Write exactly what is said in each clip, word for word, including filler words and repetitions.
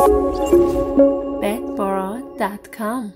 bedboro dot com.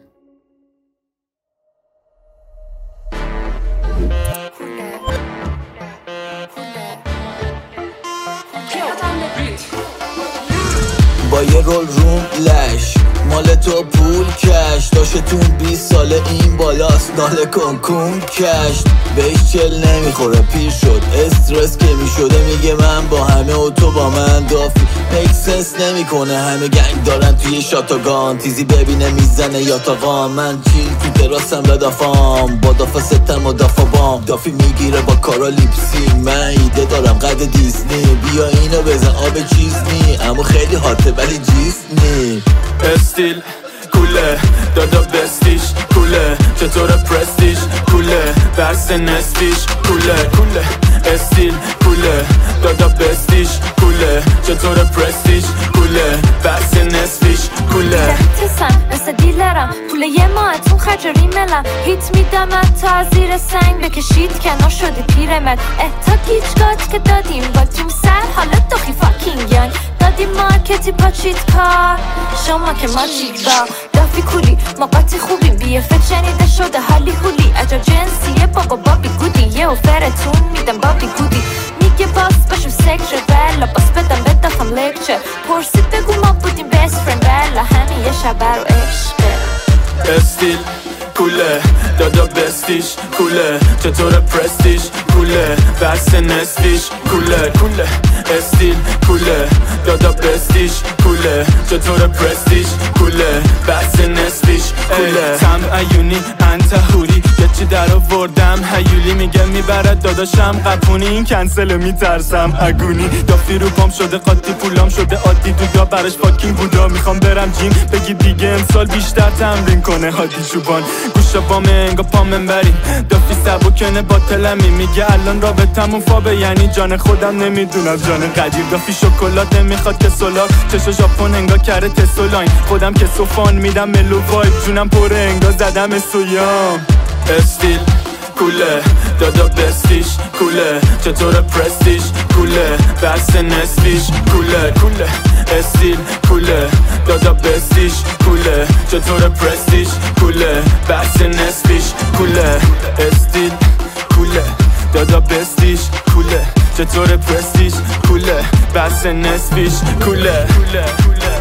با یه رول روم لش مال تو پول کش داشتون بیست ساله این بالاست ناله کن کون کش بهش چل نمیخوره پیر شد استرس که میشده میگه من با همه و تو با من دافی مکسنس نمیکنه همه گنگ دارن توی شاتاگان تیزی ببینه میزنه یا تاقان من چیل تو تراسم بدافام با دافا ستم و دافا بام دافی میگیره با کارا لیپسی من ایده دارم قد دیزنی بیا اینو بزن آب چیز نی اما خیلی هاته ولی جیز نی استیل کوله دادا بستیش کوله چطور پرستیش کوله بحث نسبیش کوله کوله استیل کوله دادا بستیش کوله چطور پرستیش کوله بحث نسبیش کوله تسم مثل دیلرم پول یه ماهتون خرج ریملم هیت میدم تا از زیر سنگ بکشید کنار شدی پیرمد اه تا گیچگات که دادیم با تیم سر حالا دخی فاکینگ یانگ دادیم مارکتی پاچید کار شما که ما چیک با دافی کولی ما قاطی خوبیم بیه فکر شنیده شده حالی هولی عجب جنسیه بابا بابی گودی یه اوفرتون میدم بابی گودی میگه باس باشم سکره بلا باس بدم بدافم لکچر پرسید بگو ما بودیم بست فرند بلا همین یه شبه رو عشقه استیل کوله دادا بستیش کوله چطور پرستیش کوله بحث نسبیش کوله کوله استیل کوله دادا بستیش کوله چطور پرستیش کوله بحث نسبیش کوله تم ایونی انت هوری یه چی در آوردم هیولی میگه میبرد داداشم قپونی این کنسل میترسم اگونی دافی رو پام شده قاطی پولام شده عادی دودا براش پاکینگ بودا میخوام برم جیم بگی دیگه امسال بیشتر تمرین کنه هادی چوبان گوشا بامه انگا پامن بریم دافی سبکنه باطلمی میگه الان رابطمون فابه یعنی جان خودم نمیدونم جان قدیر دافی شکلات نمیخواد که سولار چشا ژاپن انگا کره تسولاین خودم که سوفان میدم ملو وایب جونم پره انگا زدم سویام استیل کوله دادا بستیش کوله چطور پرستیش کوله بحث نسبیش کوله کوله استیل کوله دادا بستیش کوله چطور پرستیش کوله بحث نسبیش کوله استیل کوله دادا بستیش کوله چطور پرستیش کوله بحث نسبیش کوله کوله کوله